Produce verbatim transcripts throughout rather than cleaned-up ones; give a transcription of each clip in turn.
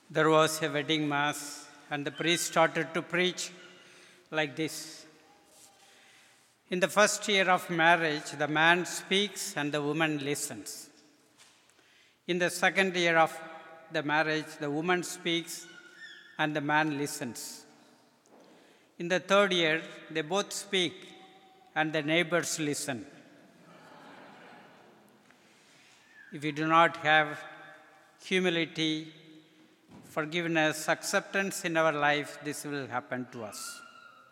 There was a wedding mass, and the priest started to preach like this. In the first year of marriage, the man speaks and the woman listens. In the second year of the marriage, the woman speaks and the man listens. In the third year, they both speak and the neighbors listen. If we do not have humility, forgiveness, acceptance in our life, this will happen to us.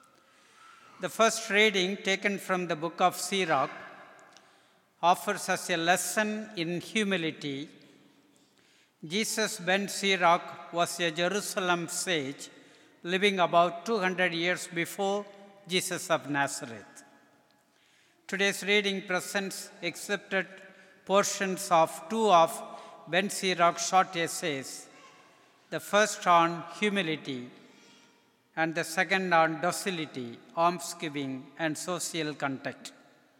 The first reading, taken from the book of Sirach, offers us a lesson in humility. Jesus ben Sirach was a Jerusalem sage living about two hundred years before Jesus of Nazareth. Today's reading presents accepted portions of two of Ben Sirach's short essays, the first on humility and the second on docility, almsgiving, and social contact.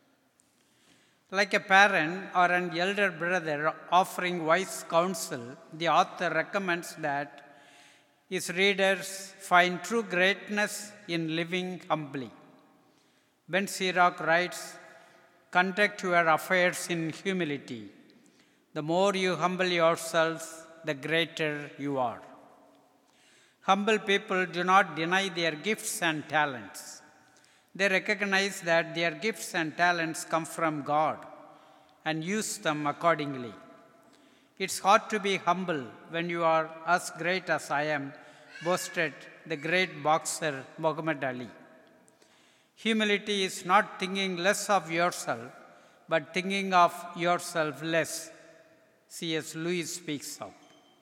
Like a parent or an elder brother offering wise counsel, the author recommends that his readers find true greatness in living humbly. Ben Sirach writes, "Conduct your affairs in humility. The more you humble yourselves, the greater you are." Humble people do not deny their gifts and talents. They recognize that their gifts and talents come from God and use them accordingly. It's hard to be humble when you are as great as I am, boasted the great boxer Muhammad Ali. Humility is not thinking less of yourself, but thinking of yourself less, C S Lewis speaks of.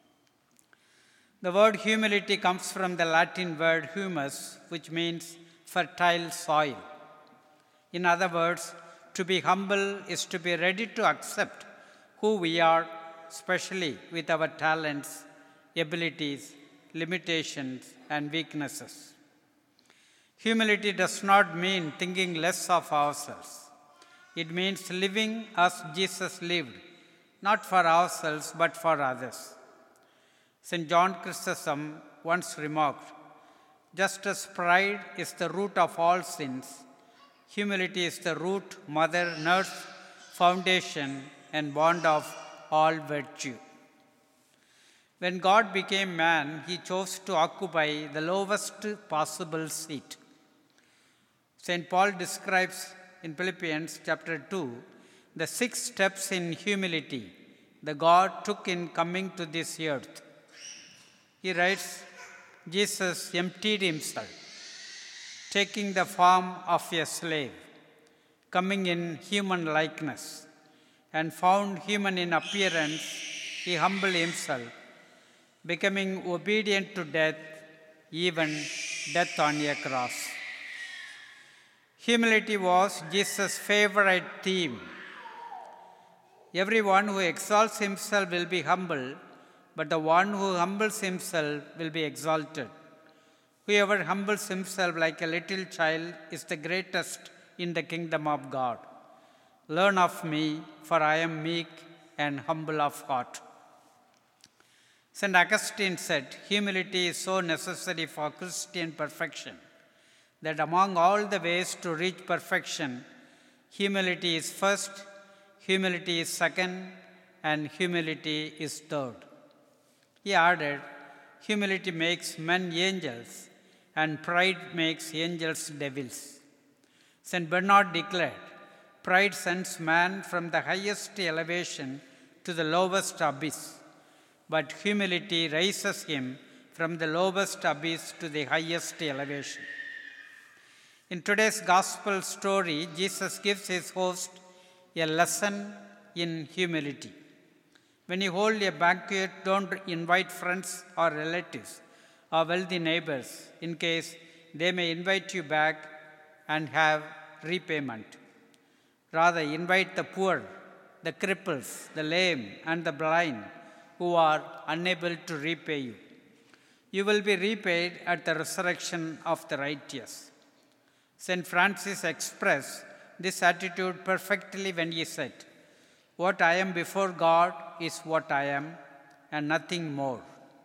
The word humility comes from the Latin word humus, which means fertile soil. In other words, to be humble is to be ready to accept who we are, especially with our talents, abilities, limitations, and weaknesses. Humility does not mean thinking less of ourselves. It means living as Jesus lived, not for ourselves, but for others. Saint John Chrysostom once remarked, "Just as pride is the root of all sins, humility is the root, mother, nurse, foundation, and bond of all virtue." When God became man, he chose to occupy the lowest possible seat. Saint Paul describes in Philippians chapter two the six steps in humility that God took in coming to this earth. He writes, Jesus emptied himself, taking the form of a slave, coming in human likeness, and found human in appearance, he humbled himself, becoming obedient to death, even death on a cross. Humility was Jesus' favorite theme. Everyone who exalts himself will be humble, but the one who humbles himself will be exalted. Whoever humbles himself like a little child is the greatest in the kingdom of God. Learn of me, for I am meek and humble of heart. Saint Augustine said, humility is so necessary for Christian perfection that among all the ways to reach perfection, humility is first, humility is second, and humility is third. He added, humility makes men angels, and pride makes angels devils. Saint Bernard declared, pride sends man from the highest elevation to the lowest abyss, but humility raises him from the lowest abyss to the highest elevation. In today's gospel story, Jesus gives his host a lesson in humility. When you hold a banquet, don't invite friends or relatives or wealthy neighbors in case they may invite you back and have repayment. Rather, invite the poor, the cripples, the lame, and the blind who are unable to repay you. You will be repaid at the resurrection of the righteous. Saint Francis expressed this attitude perfectly when he said, "What I am before God is what I am, and nothing more."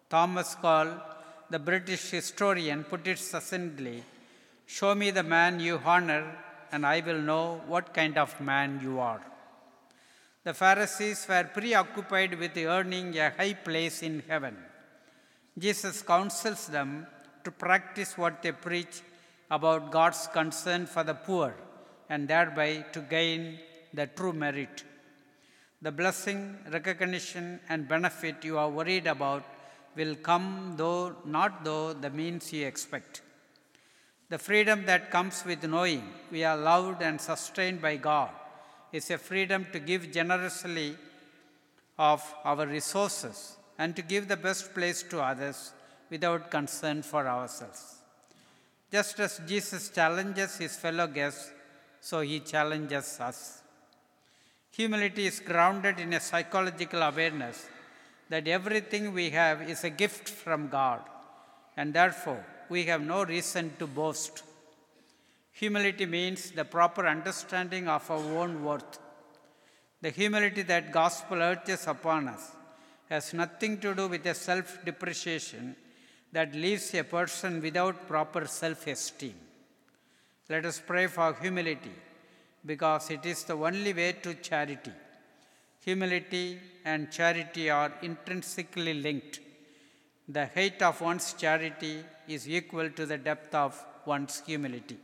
Thomas Cole, the British historian, put it succinctly, "Show me the man you honor, and I will know what kind of man you are." The Pharisees were preoccupied with earning a high place in heaven. Jesus counsels them to practice what they preach about God's concern for the poor and thereby to gain the true merit. The blessing, recognition, and benefit you are worried about will come though not though the means you expect. The freedom that comes with knowing we are loved and sustained by God is a freedom to give generously of our resources and to give the best place to others without concern for ourselves. Just as Jesus challenges his fellow guests, so he challenges us. Humility is grounded in a psychological awareness that everything we have is a gift from God, and therefore we have no reason to boast. Humility means the proper understanding of our own worth. The humility that gospel urges upon us has nothing to do with a self-depreciation that leaves a person without proper self-esteem. Let us pray for humility, because it is the only way to charity. Humility and charity are intrinsically linked. The height of one's charity is equal to the depth of one's humility.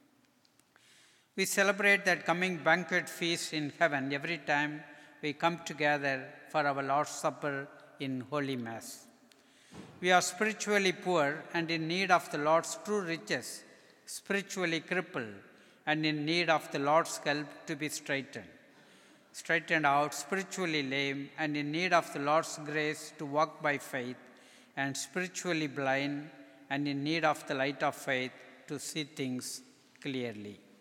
We celebrate that coming banquet feast in heaven every time we come together for our Lord's Supper in Holy Mass. We are spiritually poor and in need of the Lord's true riches, spiritually crippled and in need of the Lord's help to be straightened. Straightened out, spiritually lame and in need of the Lord's grace to walk by faith, and spiritually blind and in need of the light of faith to see things clearly.